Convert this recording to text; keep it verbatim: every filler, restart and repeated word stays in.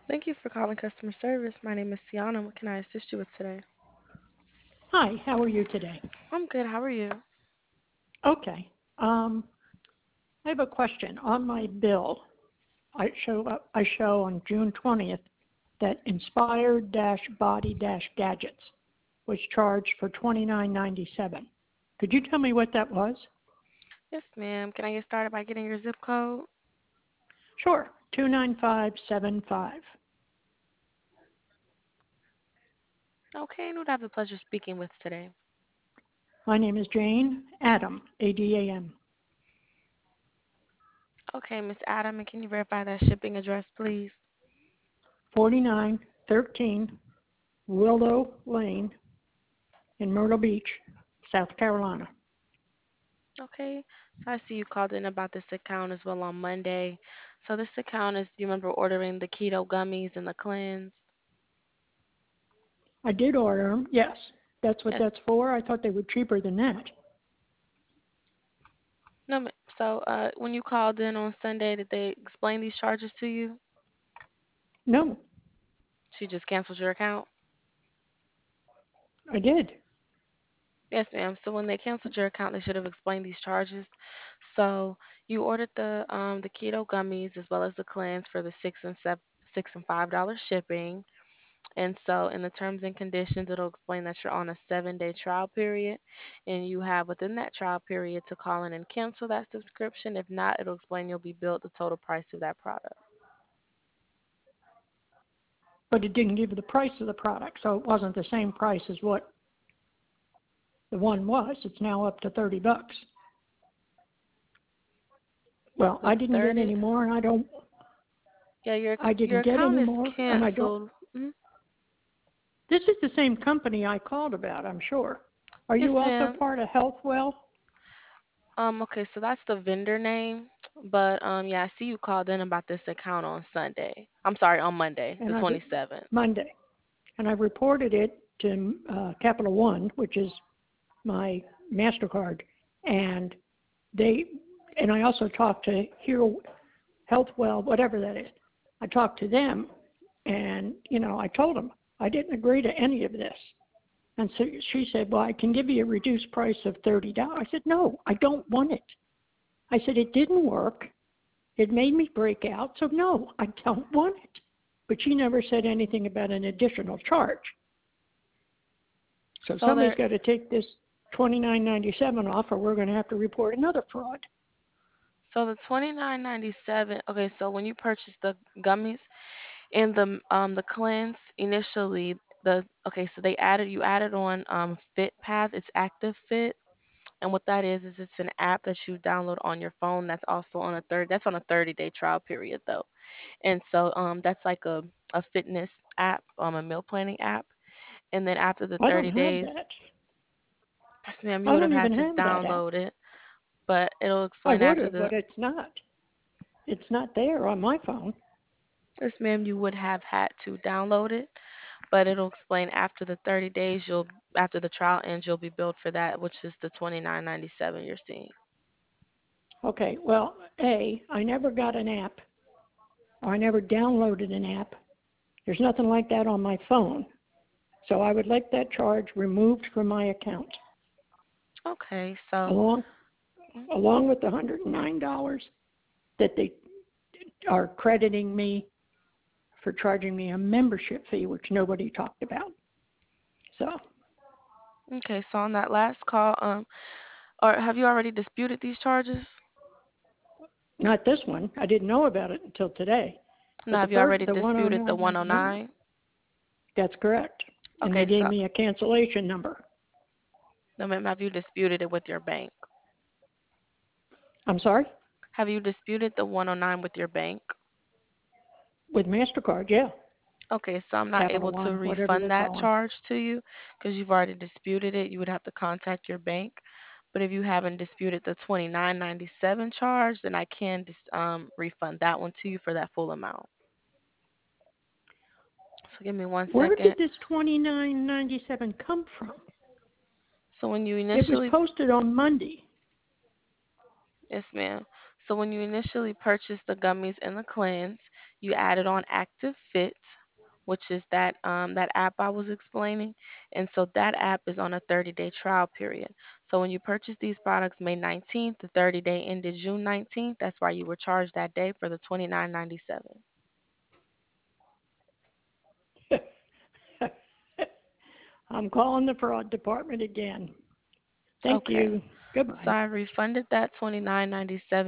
Thank you for calling customer service. My name is Tiana. What can I assist you with today? Hi, how are you today? I'm good. How are you? Okay. Um, I have a question. On my bill, I show up, I show on June twentieth that Inspired Dash Body Dash Gadgets was charged for twenty-nine ninety-seven. Could you tell me what that was? Yes, ma'am. Can I get started by getting your zip code? Sure, two nine five seven five. Okay, and who do I have the pleasure of speaking with today? My name is Jane Adam, A D A M, Okay, Miss Adam, and can you verify that shipping address, please? forty-nine thirteen Willow Lane in Myrtle Beach, South Carolina. Okay, so I see you called in about this account as well on Monday. So this account is, you remember ordering the keto gummies and the cleanse? I did order them, yes. That's what Yes. that's for? I thought they were cheaper than that. No, ma- so uh, when you called in on Sunday, did they explain these charges to you? No, She just canceled your account? I did. Yes, ma'am. So when they canceled your account, they should have explained these charges. So you ordered the um the keto gummies as well as the cleanse for the six and seven six and five dollar shipping. And so in the terms and conditions, it'll explain that you're on a seven day trial period, and you have within that trial period to call in and cancel that subscription. If not, it'll explain you'll be billed the total price of that product. But it didn't give you the price of the product, so it wasn't the same price as what the one was. It's now up to thirty bucks. Well, The I didn't get thirty, any more, and I don't. yeah, your I your didn't get account any is more, and I don't. canceled. Mhm. This is the same company I called about, I'm sure. Are Yes, you also ma'am. part of Healthwell? Um, okay, so that's the vendor name. But um yeah, I see you called in about this account on Sunday. I'm sorry, on Monday, the And I twenty-seventh. Monday, and I reported it to uh, Capital One, which is my Mastercard, and they and I also talked to Hero Healthwell, whatever that is. I talked to them, and you know, I told them I didn't agree to any of this. And so she said, "Well, I can give you a reduced price of thirty dollars." I said, "No, I don't want it." I said, "It didn't work. It made me break out. So no, I don't want it." But she never said anything about an additional charge. So So somebody's there got to take this twenty-nine ninety-seven off, or we're going to have to report another fraud. so the twenty-nine ninety-seven. Okay, so when you purchased the gummies and the um the cleanse initially, the okay, so they added you added on um FitPath. It's Active Fit. And what that is is it's an app that you download on your phone that's also on a third that's on a thirty day trial period though. And so um that's like a a fitness app, um a meal planning app. And then after the I don't thirty have days, that. yes, ma'am, you I would have don't had even to have that app. download it, but it'll I explain would after have, the but it's not. It's not there on my phone. yes, ma'am, you would have had to download it, but it'll explain after the thirty days you'll after the trial ends you'll be billed for that, which is the twenty nine ninety seven you're seeing. Okay, well, A, I never got an app, or I never downloaded an app. There's nothing like that on my phone. So I would like that charge removed from my account, Okay, so along mm, along with the one hundred nine dollars that they are crediting me for charging me a membership fee, which nobody talked about. So, okay, so on that last call, um or have you already disputed these charges? not this one. I didn't know about it until today. No, But the have you first, already the disputed the one oh nine ninety-nine, one oh nine? that's correct. And they Okay, gave so me a cancellation number. no, ma'am, have you disputed it with your bank? I'm sorry? Have you disputed the one oh nine with your bank? With MasterCard, yeah. Okay, so I'm not Capital able to One, whatever refund they that call them. charge to you because you've already disputed it. You would have to contact your bank. But if you haven't disputed the twenty-nine ninety-seven charge, then I can dis- um refund that one to you for that full amount. So give me one Where second. did this twenty-nine ninety-seven come from? So when you It was initially posted on Monday. Yes, ma'am. So when you initially purchased the gummies and the cleanse, You added on Active Fit, which is that um, that app I was explaining, and so that app is on a thirty-day trial period. So when you purchase these products May nineteenth, the thirty day ended June nineteenth. That's why you were charged that day for the twenty-nine ninety-seven. I'm calling the fraud department again. Thank Okay. you. So Goodbye. I refunded that twenty-nine ninety-seven